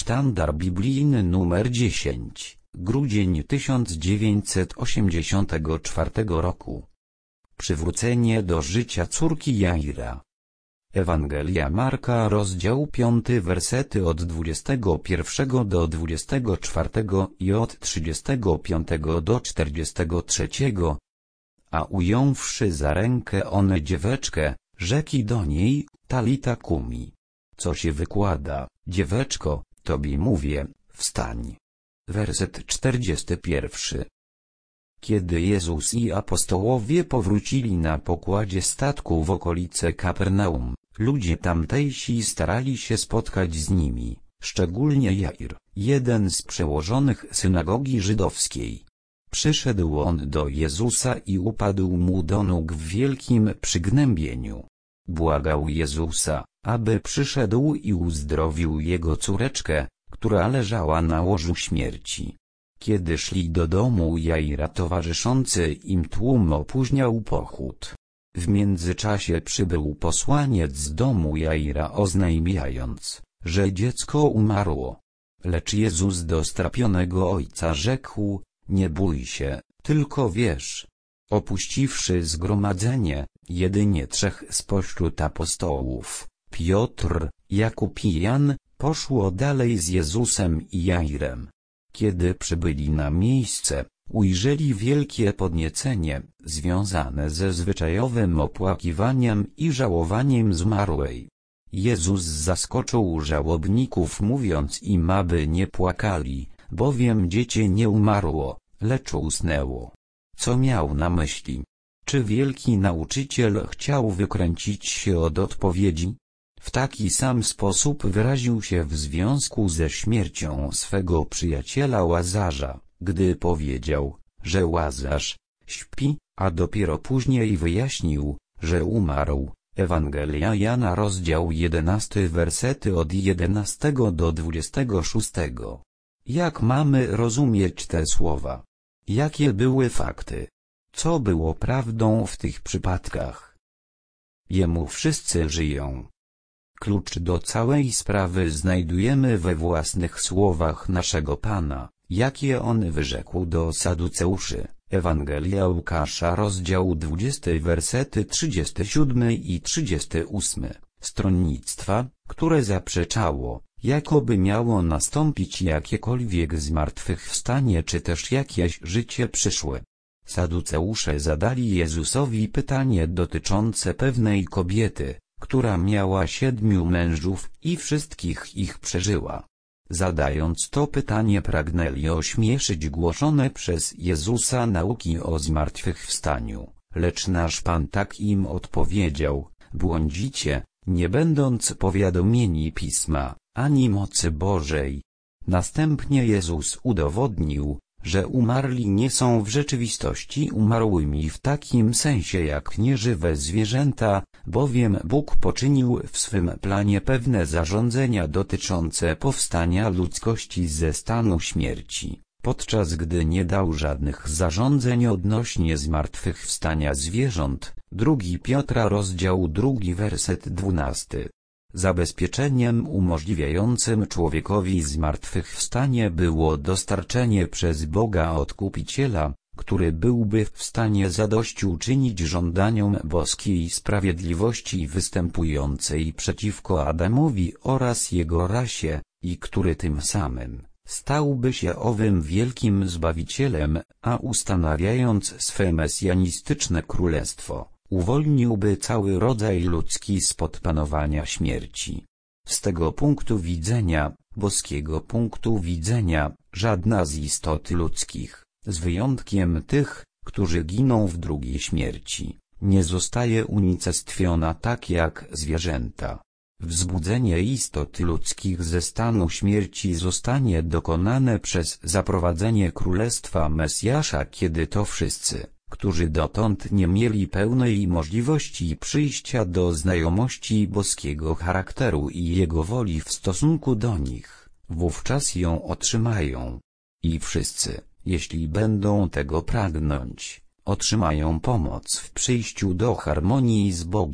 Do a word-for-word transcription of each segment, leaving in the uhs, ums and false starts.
Sztandar biblijny numer dziesięć, grudzień tysiąc dziewięćset osiemdziesiątego czwartego roku. Przywrócenie do życia córki Jaira. Ewangelia Marka, rozdział piąty, wersety od dwudziestego pierwszego do dwudziestego czwartego i od trzydziestego piątego do czterdziestego trzeciego. A ująwszy za rękę one dzieweczkę, rzekli do niej: Talita kumi. Co się wykłada, dzieweczko, tobie mówię, wstań. Werset czterdziesty pierwszy. Kiedy Jezus i apostołowie powrócili na pokładzie statku w okolice Kapernaum, ludzie tamtejsi starali się spotkać z nimi, szczególnie Jair, jeden z przełożonych synagogi żydowskiej. Przyszedł on do Jezusa i upadł mu do nóg w wielkim przygnębieniu. Błagał Jezusa, aby przyszedł i uzdrowił jego córeczkę, która leżała na łożu śmierci. Kiedy szli do domu Jaira, towarzyszący im tłum opóźniał pochód. W międzyczasie przybył posłaniec z domu Jaira, oznajmiając, że dziecko umarło. Lecz Jezus do strapionego ojca rzekł: nie bój się, tylko wierz. Opuściwszy zgromadzenie, jedynie trzech spośród apostołów, Piotr, Jakub i Jan, poszło dalej z Jezusem i Jairem. Kiedy przybyli na miejsce, ujrzeli wielkie podniecenie, związane ze zwyczajowym opłakiwaniem i żałowaniem zmarłej. Jezus zaskoczył żałobników, mówiąc im, aby nie płakali, bowiem dziecię nie umarło, lecz usnęło. Co miał na myśli? Czy wielki nauczyciel chciał wykręcić się od odpowiedzi? W taki sam sposób wyraził się w związku ze śmiercią swego przyjaciela Łazarza, gdy powiedział, że Łazarz śpi, a dopiero później wyjaśnił, że umarł. Ewangelia Jana, rozdział jedenasty, wersety od jedenastego do dwudziestego szóstego. Jak mamy rozumieć te słowa? Jakie były fakty? Co było prawdą w tych przypadkach? Jemu wszyscy żyją. Klucz do całej sprawy znajdujemy we własnych słowach naszego Pana, jakie on wyrzekł do Saduceuszy. Ewangelia Łukasza, rozdział dwudziesty, wersety trzydziesty siódmy i trzydziesty ósmy. Stronnictwa, które zaprzeczało, jakoby miało nastąpić jakiekolwiek zmartwychwstanie czy też jakieś życie przyszłe. Saduceusze zadali Jezusowi pytanie dotyczące pewnej kobiety, która miała siedmiu mężów i wszystkich ich przeżyła. Zadając to pytanie, pragnęli ośmieszyć głoszone przez Jezusa nauki o zmartwychwstaniu, lecz nasz Pan tak im odpowiedział: błądzicie, nie będąc powiadomieni Pisma, ani mocy Bożej. Następnie Jezus udowodnił, że umarli nie są w rzeczywistości umarłymi w takim sensie jak nieżywe zwierzęta, bowiem Bóg poczynił w swym planie pewne zarządzenia dotyczące powstania ludzkości ze stanu śmierci, podczas gdy nie dał żadnych zarządzeń odnośnie zmartwychwstania zwierząt. Drugi Piotra, rozdział drugi, werset dwunasty. Zabezpieczeniem umożliwiającym człowiekowi zmartwychwstanie było dostarczenie przez Boga Odkupiciela, który byłby w stanie zadośćuczynić żądaniom boskiej sprawiedliwości występującej przeciwko Adamowi oraz jego rasie, i który tym samym stałby się owym wielkim Zbawicielem, a ustanawiając swe mesjanistyczne królestwo, uwolniłby cały rodzaj ludzki spod panowania śmierci. Z tego punktu widzenia, boskiego punktu widzenia, żadna z istot ludzkich, z wyjątkiem tych, którzy giną w drugiej śmierci, nie zostaje unicestwiona tak jak zwierzęta. Wzbudzenie istot ludzkich ze stanu śmierci zostanie dokonane przez zaprowadzenie królestwa Mesjasza, kiedy to wszyscy, którzy dotąd nie mieli pełnej możliwości przyjścia do znajomości boskiego charakteru i jego woli w stosunku do nich, wówczas ją otrzymają. I wszyscy, jeśli będą tego pragnąć, otrzymają pomoc w przyjściu do harmonii z Bogiem,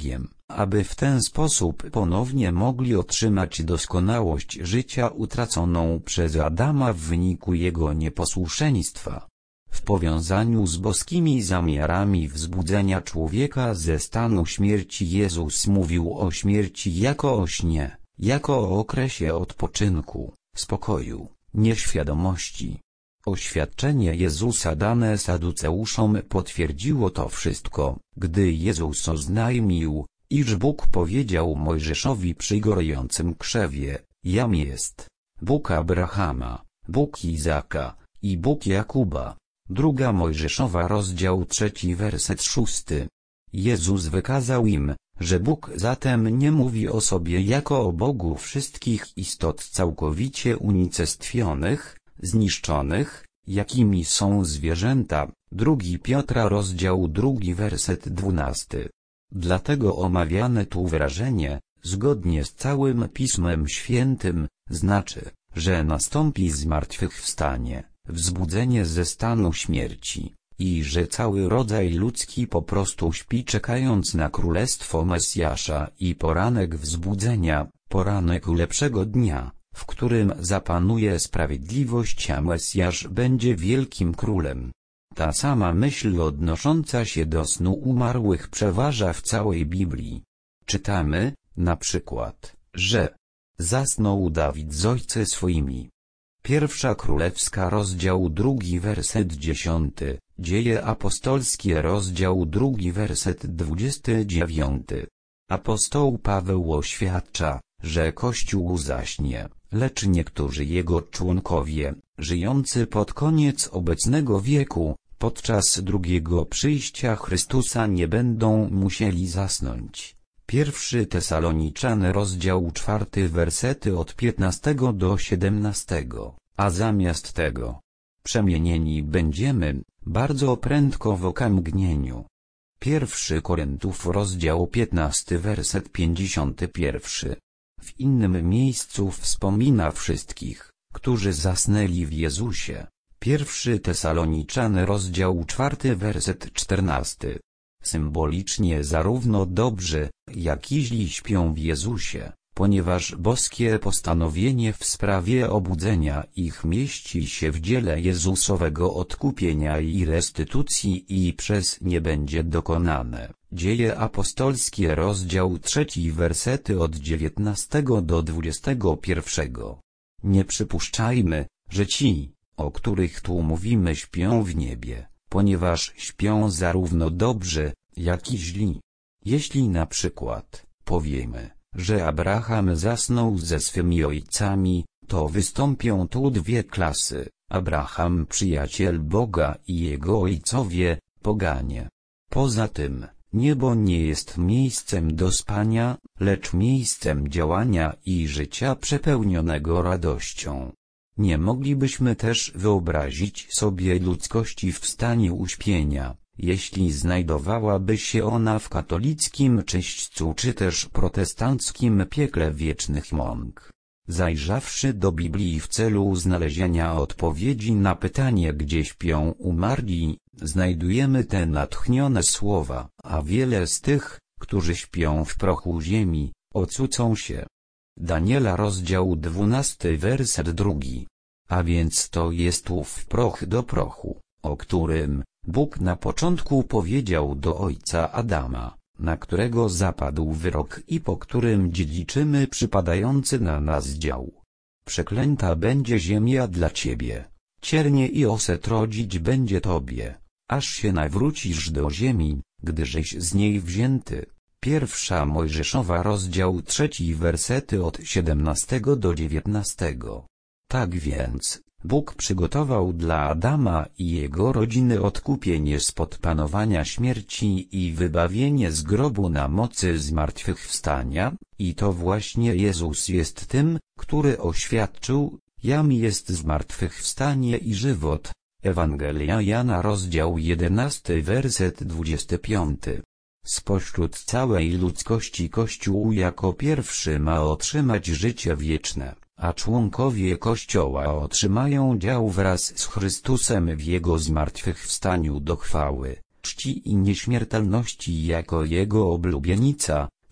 aby w ten sposób ponownie mogli otrzymać doskonałość życia utraconą przez Adama w wyniku jego nieposłuszeństwa. W powiązaniu z boskimi zamiarami wzbudzenia człowieka ze stanu śmierci Jezus mówił o śmierci jako o śnie, jako o okresie odpoczynku, spokoju, nieświadomości. Oświadczenie Jezusa dane Saduceuszom potwierdziło to wszystko, gdy Jezus oznajmił, iż Bóg powiedział Mojżeszowi przy gorejącym krzewie: Jam jest Bóg Abrahama, Bóg Izaka i Bóg Jakuba. Druga Mojżeszowa rozdział trzeci werset szósty. Jezus wykazał im, że Bóg zatem nie mówi o sobie jako o Bogu wszystkich istot całkowicie unicestwionych, zniszczonych, jakimi są zwierzęta. Drugi Piotra rozdział drugi werset dwunasty. Dlatego omawiane tu wyrażenie, zgodnie z całym Pismem Świętym, znaczy, że nastąpi zmartwychwstanie, wzbudzenie ze stanu śmierci, i że cały rodzaj ludzki po prostu śpi, czekając na królestwo Mesjasza i poranek wzbudzenia, poranek lepszego dnia, w którym zapanuje sprawiedliwość, a Mesjasz będzie wielkim królem. Ta sama myśl odnosząca się do snu umarłych przeważa w całej Biblii. Czytamy, na przykład, że zasnął Dawid z ojcy swoimi. Pierwsza Królewska rozdział drugi werset dziesiąty, Dzieje apostolskie rozdział drugi werset dwudziesty dziewiąty. Apostoł Paweł oświadcza, że Kościół zaśnie, lecz niektórzy jego członkowie, żyjący pod koniec obecnego wieku, podczas drugiego przyjścia Chrystusa nie będą musieli zasnąć. Pierwszy Tesaloniczan rozdział czwarty wersety od piętnastego do siedemnastego, a zamiast tego przemienieni będziemy, bardzo prędko w okamgnieniu. Pierwszy Koryntów rozdział piętnasty werset pięćdziesiąty pierwszy. W innym miejscu wspomina wszystkich, którzy zasnęli w Jezusie. Pierwszy Tesaloniczan rozdział czwarty werset czternasty. Symbolicznie zarówno dobrzy, jak i źli śpią w Jezusie, ponieważ boskie postanowienie w sprawie obudzenia ich mieści się w dziele Jezusowego odkupienia i restytucji i przez nie będzie dokonane. Dzieje apostolskie rozdział trzeci wersety od dziewiętnastego do dwudziestego pierwszego. Nie przypuszczajmy, że ci, o których tu mówimy, śpią w niebie, ponieważ śpią zarówno dobrzy, jak i źli. Jeśli na przykład powiemy, że Abraham zasnął ze swymi ojcami, to wystąpią tu dwie klasy: Abraham przyjaciel Boga i jego ojcowie, poganie. Poza tym, niebo nie jest miejscem do spania, lecz miejscem działania i życia przepełnionego radością. Nie moglibyśmy też wyobrazić sobie ludzkości w stanie uśpienia, jeśli znajdowałaby się ona w katolickim czyśćcu czy też protestanckim piekle wiecznych mąk. Zajrzawszy do Biblii w celu znalezienia odpowiedzi na pytanie, gdzie śpią umarli, znajdujemy te natchnione słowa, a wiele z tych, którzy śpią w prochu ziemi, ocucą się. Daniela rozdział dwunasty werset drugi. A więc to jest ów proch do prochu, o którym Bóg na początku powiedział do ojca Adama, na którego zapadł wyrok i po którym dziedziczymy przypadający na nas dział. Przeklęta będzie ziemia dla ciebie, ciernie i oset rodzić będzie tobie, aż się nawrócisz do ziemi, gdyżeś z niej wzięty. Pierwsza Mojżeszowa rozdział trzeci wersety od siedemnastego do dziewiętnastego. Tak więc, Bóg przygotował dla Adama i jego rodziny odkupienie spod panowania śmierci i wybawienie z grobu na mocy zmartwychwstania, i to właśnie Jezus jest tym, który oświadczył: Jam jest zmartwychwstanie i żywot. Ewangelia Jana rozdział jedenasty werset dwudziesty piąty. Spośród całej ludzkości Kościół jako pierwszy ma otrzymać życie wieczne, a członkowie Kościoła otrzymają dział wraz z Chrystusem w Jego zmartwychwstaniu do chwały, czci i nieśmiertelności jako Jego oblubienica,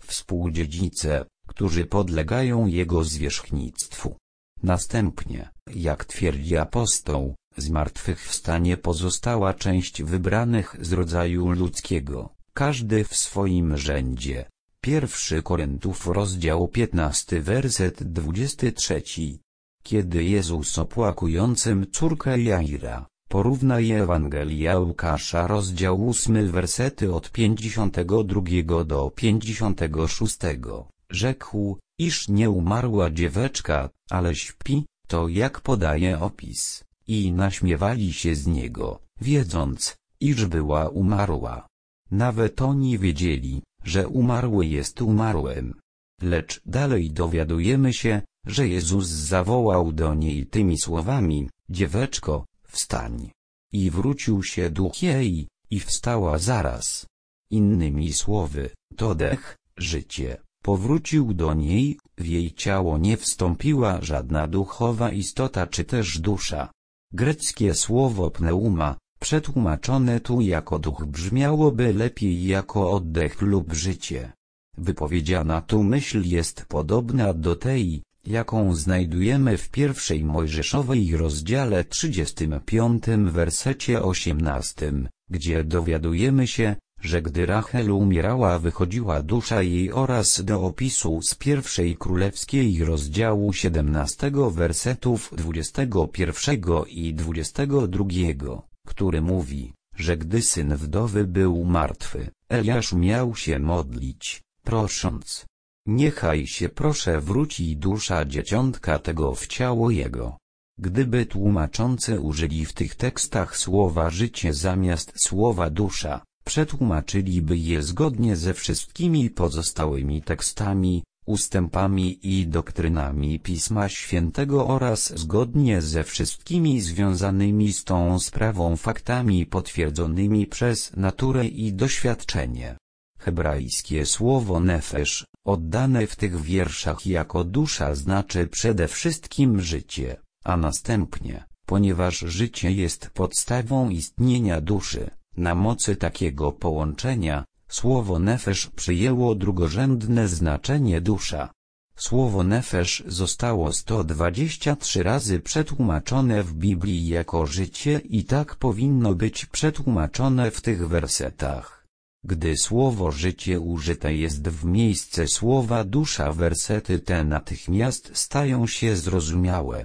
współdziedzice, którzy podlegają jego zwierzchnictwu. Następnie, jak twierdzi apostoł, zmartwychwstanie pozostała część wybranych z rodzaju ludzkiego, każdy w swoim rzędzie. Pierwszy Koryntiów rozdział piętnasty werset dwudziesty trzeci. Kiedy Jezus opłakującym córkę Jaira, porównaje Ewangelia Łukasza rozdział ósmy wersety od pięćdziesiątego drugiego do pięćdziesiątego szóstego, rzekł, iż nie umarła dzieweczka, ale śpi, to jak podaje opis, i naśmiewali się z niego, wiedząc, iż była umarła. Nawet oni wiedzieli, że umarły jest umarłym. Lecz dalej dowiadujemy się, że Jezus zawołał do niej tymi słowami, dzieweczko, wstań. I wrócił się duch jej, i wstała zaraz. Innymi słowy, to dech, życie, powrócił do niej, w jej ciało nie wstąpiła żadna duchowa istota czy też dusza. Greckie słowo pneuma, przetłumaczone tu jako duch, brzmiałoby lepiej jako oddech lub życie. Wypowiedziana tu myśl jest podobna do tej, jaką znajdujemy w pierwszej Mojżeszowej rozdziale trzydziestym piątym wersecie osiemnastym, gdzie dowiadujemy się, że gdy Rachel umierała, wychodziła dusza jej, oraz do opisu z pierwszej królewskiej rozdziału siedemnastego wersetów dwudziestego pierwszego i dwudziestego drugiego, który mówi, że gdy syn wdowy był martwy, Eliasz miał się modlić, prosząc, niechaj się proszę wróci dusza dzieciątka tego w ciało jego. Gdyby tłumaczący użyli w tych tekstach słowa życie zamiast słowa dusza, przetłumaczyliby je zgodnie ze wszystkimi pozostałymi tekstami, ustępami i doktrynami Pisma Świętego oraz zgodnie ze wszystkimi związanymi z tą sprawą faktami potwierdzonymi przez naturę i doświadczenie. Hebrajskie słowo nefesz, oddane w tych wierszach jako dusza, znaczy przede wszystkim życie, a następnie, ponieważ życie jest podstawą istnienia duszy, na mocy takiego połączenia, słowo nefesz przyjęło drugorzędne znaczenie dusza. Słowo nefesz zostało sto dwadzieścia trzy razy przetłumaczone w Biblii jako życie i tak powinno być przetłumaczone w tych wersetach. Gdy słowo życie użyte jest w miejsce słowa dusza, wersety te natychmiast stają się zrozumiałe.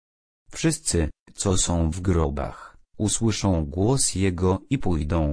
Wszyscy, co są w grobach, usłyszą głos Jego i pójdą.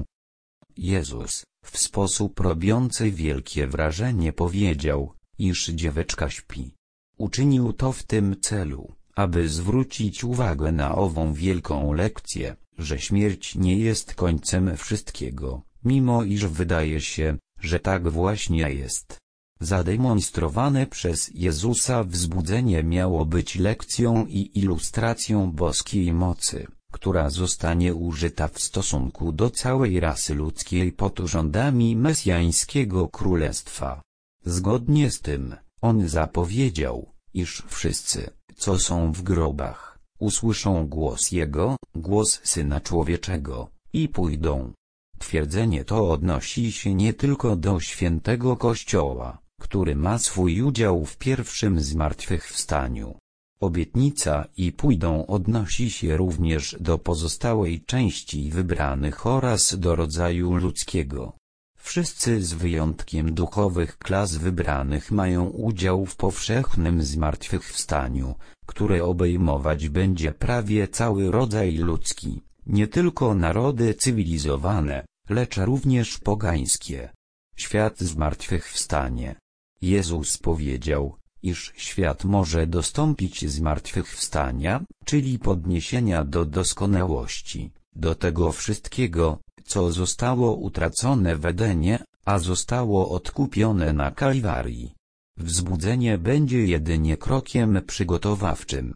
Jezus, w sposób robiący wielkie wrażenie, powiedział, iż dzieweczka śpi. Uczynił to w tym celu, aby zwrócić uwagę na ową wielką lekcję, że śmierć nie jest końcem wszystkiego, mimo iż wydaje się, że tak właśnie jest. Zademonstrowane przez Jezusa wzbudzenie miało być lekcją i ilustracją boskiej mocy, która zostanie użyta w stosunku do całej rasy ludzkiej pod rządami mesjańskiego królestwa. Zgodnie z tym, on zapowiedział, iż wszyscy, co są w grobach, usłyszą głos Jego, głos Syna Człowieczego, i pójdą. Twierdzenie to odnosi się nie tylko do świętego Kościoła, który ma swój udział w pierwszym zmartwychwstaniu. Obietnica i pójdą odnosi się również do pozostałej części wybranych oraz do rodzaju ludzkiego. Wszyscy z wyjątkiem duchowych klas wybranych mają udział w powszechnym zmartwychwstaniu, które obejmować będzie prawie cały rodzaj ludzki, nie tylko narody cywilizowane, lecz również pogańskie. Świat zmartwychwstanie. Jezus powiedział, iż świat może dostąpić zmartwychwstania, czyli podniesienia do doskonałości, do tego wszystkiego, co zostało utracone w Edenie, a zostało odkupione na Kalwarii. Wzbudzenie będzie jedynie krokiem przygotowawczym.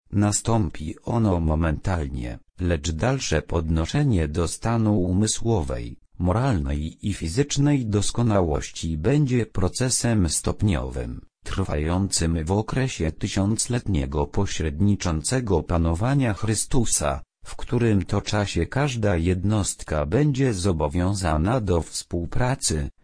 Nastąpi ono momentalnie, lecz dalsze podnoszenie do stanu umysłowej, moralnej i fizycznej doskonałości będzie procesem stopniowym, trwającym w okresie tysiącletniego pośredniczącego panowania Chrystusa, w którym to czasie każda jednostka będzie zobowiązana do współpracy,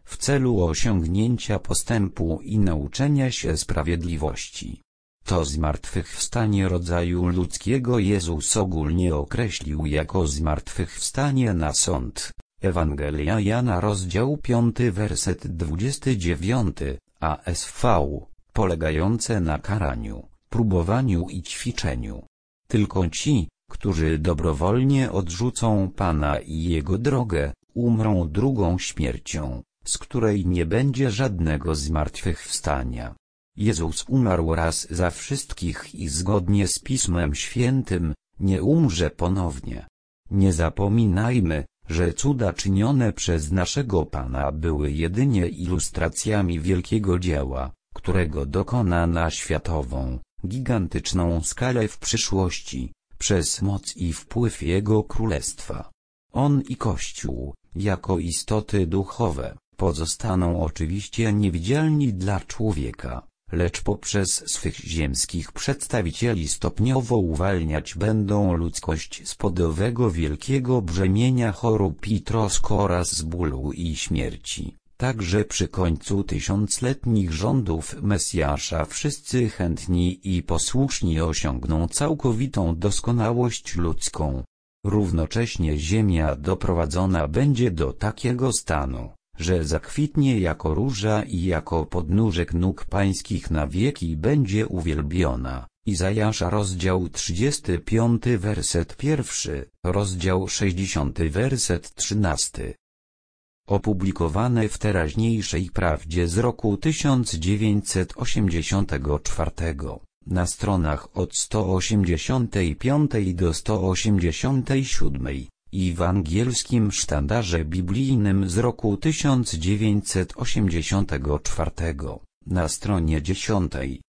w celu osiągnięcia postępu i nauczenia się sprawiedliwości. To zmartwychwstanie rodzaju ludzkiego Jezus ogólnie określił jako zmartwychwstanie na sąd. Ewangelia Jana rozdział piąty werset dwudziesty dziewiąty, A S V, polegające na karaniu, próbowaniu i ćwiczeniu. Tylko ci, którzy dobrowolnie odrzucą Pana i Jego drogę, umrą drugą śmiercią, z której nie będzie żadnego zmartwychwstania. Jezus umarł raz za wszystkich i zgodnie z Pismem Świętym, nie umrze ponownie. Nie zapominajmy, że cuda czynione przez naszego Pana były jedynie ilustracjami wielkiego dzieła, którego dokona na światową, gigantyczną skalę w przyszłości, przez moc i wpływ Jego Królestwa. On i Kościół, jako istoty duchowe, pozostaną oczywiście niewidzialni dla człowieka, lecz poprzez swych ziemskich przedstawicieli stopniowo uwalniać będą ludzkość spod owego wielkiego brzemienia chorób i trosk oraz z bólu i śmierci. Także przy końcu tysiącletnich rządów Mesjasza wszyscy chętni i posłuszni osiągną całkowitą doskonałość ludzką. Równocześnie ziemia doprowadzona będzie do takiego stanu, że zakwitnie jako róża i jako podnóżek nóg pańskich na wieki będzie uwielbiona. Izajasza rozdział trzydziesty piąty werset pierwszy, rozdział sześćdziesiąty werset trzynasty. Opublikowane w Teraźniejszej Prawdzie z roku tysiąc dziewięćset osiemdziesiątego czwartego, na stronach od sto osiemdziesiątej piątej do sto osiemdziesiątej siódmej, i w angielskim sztandarze biblijnym z roku tysiąc dziewięćset osiemdziesiątego czwartego, na stronie dziesiątej.